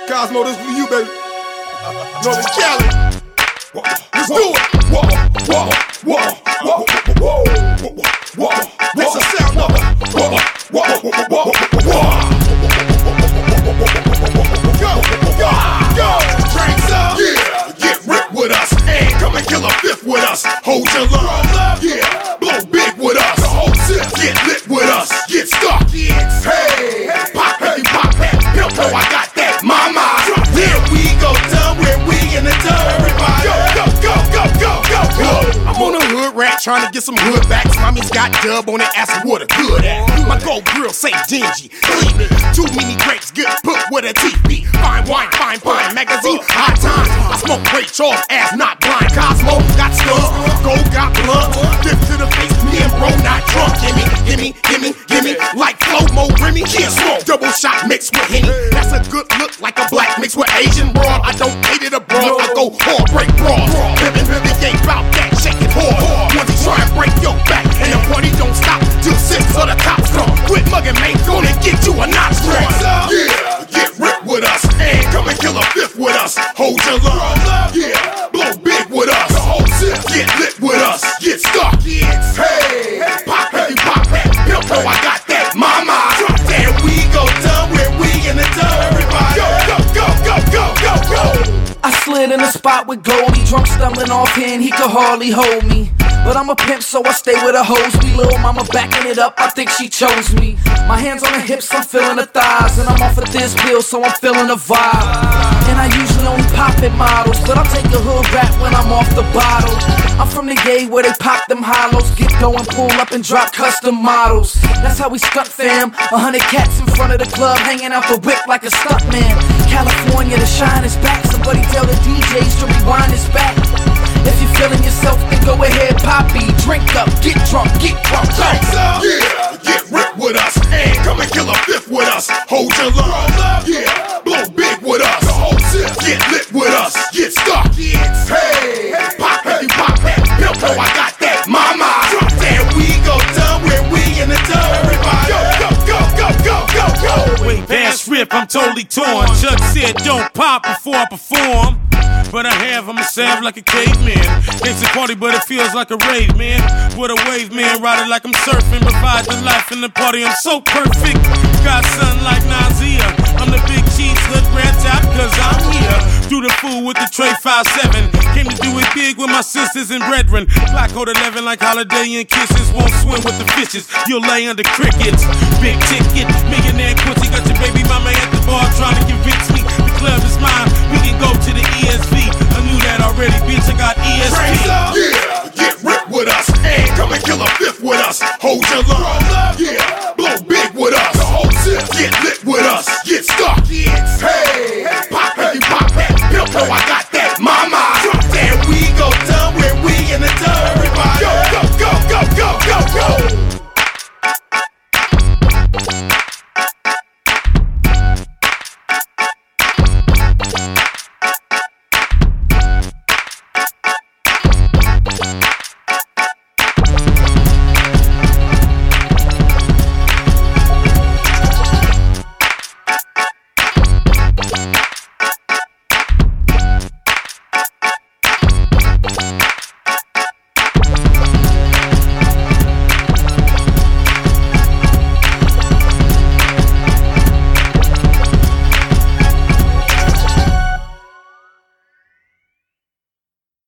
Cosmo, this for you, baby. Northern Cali. Let's do it. That's the sound of it. Go. Drinks up. Yeah. Get ripped with us. And come and kill a fifth with us. Hold your love. Yeah. Blow big with us. The whole tip. Get lit with us. Get stuck. Hey. Pop heavy, pop heavy. Pimp, I got that. Mama. Here we go, dumb. Where we in the dumb. Everybody. Go. I'm on a hood rat trying to get some hood backs. Mommy's got dub on it, asking what a good at. My gold grill say dingy, gleaming. Too many grapes get put with a TV. Fine wine, fine magazine, high times. I smoke great Charles, ass not blind. Cosmo got stuff, gold got blood. Dip to the face, me and bro not drunk. Gimme, like flow-mo Remy. Yeah, smoke, double shot mixed with Henny. That's a good look, like a black mixed with Asian broad. I don't hate it abroad, I go hard, break broad. Pimpin' ain't bout that, shake it hard. Once he try and break your back, and the party don't stop till 6 or the cops come. Quit mugging, man, gonna get you a notch strong. Yeah, get ripped with us, and come and kill a fifth with us. Hold your love, yeah, blow big with us. The whole tip, get lit with us, get stuck. Hey, pop heavy, pimp, I got that. Mama, there we go, dumb, where we in the dumb. Everybody, go. I slid in the spot with Goldie, drunk stumbling off here and he could hardly hold me. But I'm a pimp, so I stay with a hose. Me little mama backing it up, I think she chose me. My hands on the hips, I'm feeling the thighs. And I'm off of this pill, so I'm feeling the vibe. And I usually only pop at models, but I'll take a hood rap when I'm off the bottle. I'm from the gay where they pop them hollows. Get going, pull up and drop custom models. That's how we stunt, fam. 100 cats in front of the club, hanging out the whip like a stuntman. California, the shine is back. Somebody tell the DJs to rewind this back. If you're feeling yourself, then go ahead, poppy. Drink up, get drunk, get drunk. Yeah, get ripped with us, and come and kill a fifth with us. Hold your love, yeah, blow big with us. The whole tip, get lit with us, get stuck. Hey, pop heavy, pimp, I got that. Mama, there we go, dumb, where we in the dumb. Everybody, go. Wait, past rip, I'm totally torn. Chuck said don't pop before I perform. But I have, I'ma sound like a caveman. It's a party, but it feels like a rave, man. With a wave, man, riding like I'm surfing. Provide the life in the party, I'm so perfect. Got something like Nazia. I'm the big cheese, hood rat top, cause I'm here. Do the fool with the tray 5-7. Came to do it big with my sisters and brethren. Black code 11 like Holiday and Kisses. Won't swim with the fishes, you'll lay under crickets. Big ticket, millionaire Quincy, got your baby mama